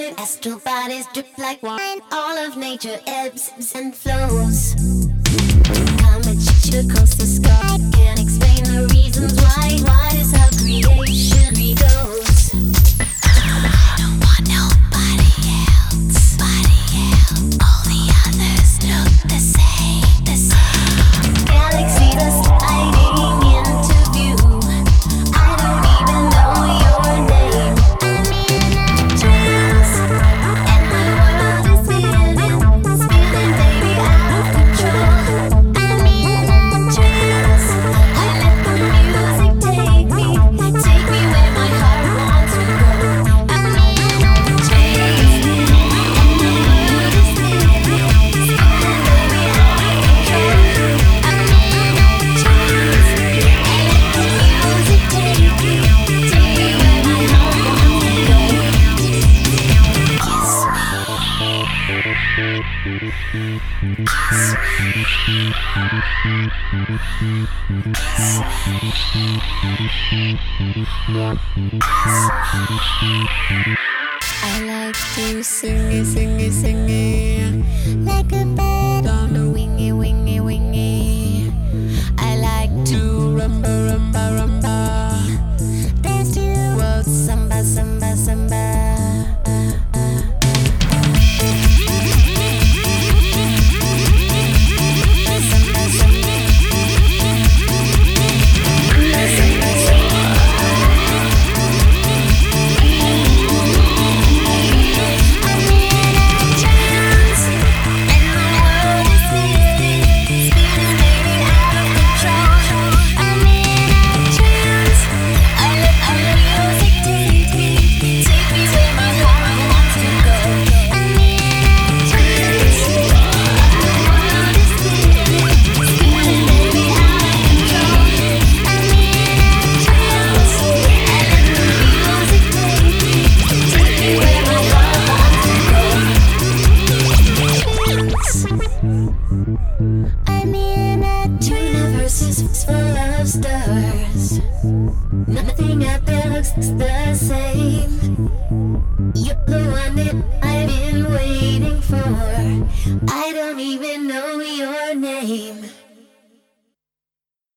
time. Astral bodies drip like wine. All of nature ebbs and flows. Comet across the sky. Can't explain the reasons why. Why is how creation goes. I don't want nobody else. All the others look the same. Galaxy dust hiding into view. I don't even know your name. I'm in a trance, and my world is spinning, baby, out of control. I'm in a trance. I let the music take me where my heart wants to go. I'm in a trance, and my world is spinning, baby, out of control. I'm in a trance, I let the music take me where my heart wants to go. I like to sing it like a bird on a wingy. I like to rumba. Dance to world samba. I'm in a universe full of stars. Nothing out there looks the same. You're the one that I've been waiting for. I don't even know